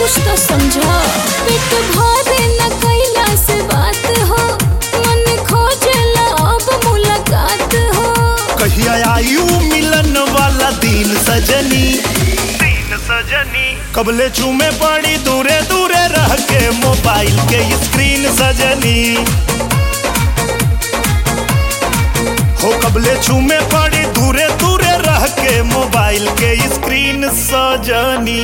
कुछ तो समझा। पेट भरे न कैला से बात हो, मन खोजला अब मुलाकात हो। कहिया आयु मिलन वाला दिन सजनी, कबले चूमे पड़ी दूरे दूरे रह के मोबाइल के स्क्रीन सजनी। हो कबले चूमे पड़ी दूरे दूरे रह के मोबाइल के स्क्रीन सजनी।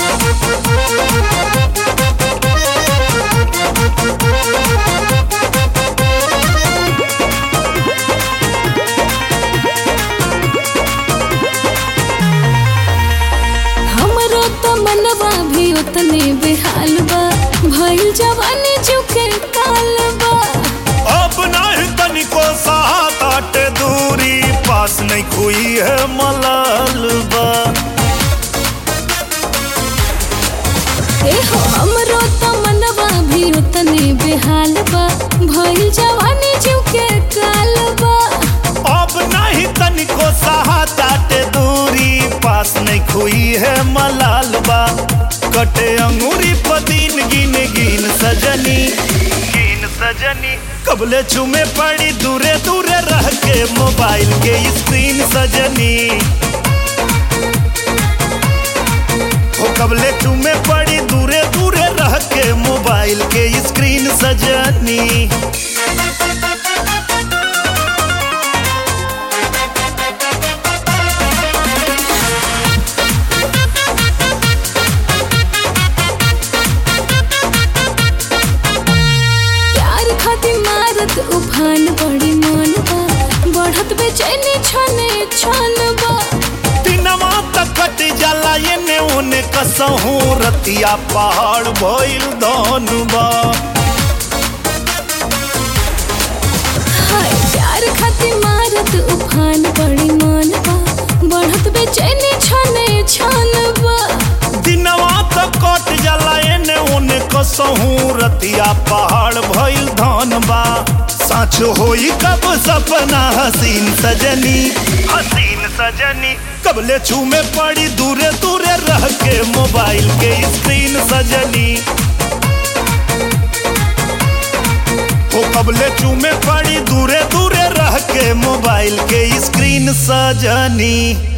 हमरो तो मनवा भी उतने बेहाल बा, भइल जवानी झुके काल बा। अब नहीं तनिको साथ दूरी, पास नहीं कोई है मलाल बा। ए हो हमरो तो मनवा भी उतने बेहाल बा, भइल जवानी झुके काल बा। अब नहीं तनिको साथ दूरी, पास नहीं खोई है मलाल बा। कटे अंगूरी पदीन गिन गिन सजनी, कबले चुमे पड़ी दूरे दूरे रह के मोबाइल के स्क्रीन सजनी। हो कबले चुमे पड़ी दूरे दूरे रह के मोबाइल के स्क्रीन सजनी। उफान बड़ी मन बा, बढ़त बेचैनी छने छन बा। दिनवा तक कट जाला एने ओने कसहू, रतिया पहाड़ भइल धन बा। हाय प्यार खातिर मारत उफान बड़ी मन बा, बढ़त बेचैनी छने छन बा। दिनवा तक कट जाला एने ओने कसहू, रतिया पहाड़ भइल धन बा। साँच होई कब सपना हसीन सजनी, कबले चूमे पड़ी दूरे दूरे रह के मोबाइल के स्क्रीन सजनी। हो कबले चूमे पड़ी दूरे दूरे रह के मोबाइल के स्क्रीन सजनी।